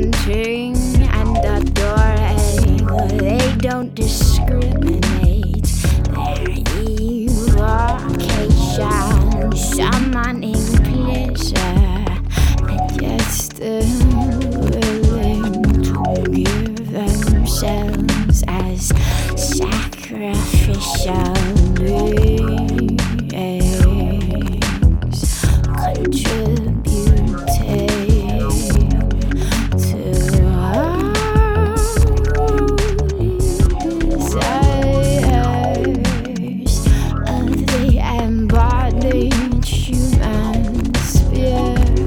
wanting and adoring. They don't discriminate. Their evocation, summoning pleasure, and yet still willing to give themselves as sacrificial beings, contributing to holy desires of the embodied human spirit.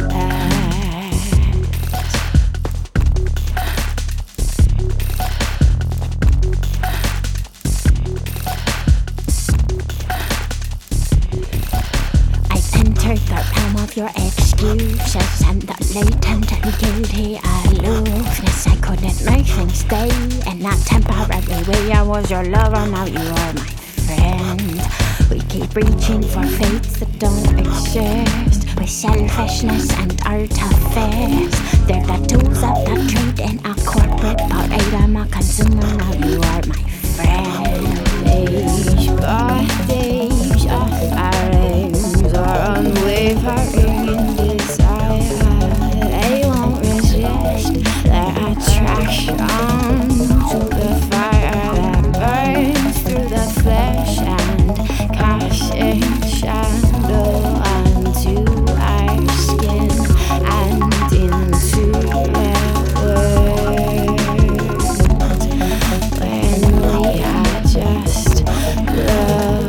Entered the realm of your excuses and the latent and guilty aloofness. I couldn't make things stay in that temporary way. I was your lover, now you are my friend. We keep reaching for fates that don't exist, with selfishness and artifice. They're the tools of the trade in a corporate parade. I'm a consumer, now you are my friend. These bodies of our are unwavering in desire. They won't resist their attraction to the fire that burns through the flesh and casting shadow onto our skin and into their world. When we are just love,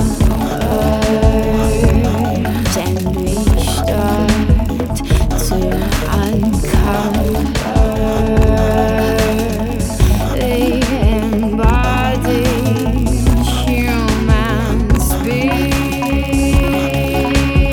and we start to uncover the embodied human spirit.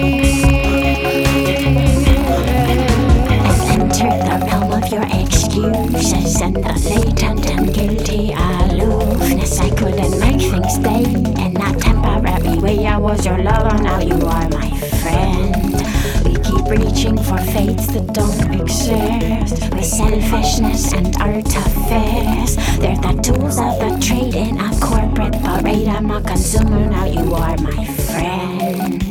I've entered the realm of your excuses and the latent and guilty aloofness. I couldn't make things stay in that temporary way. I was your lover, now you are my friend. We keep reaching for fates that don't exist, with selfishness and artifice. They're the tools of the trade in a corporate parade. I'm a consumer, now you are my friend.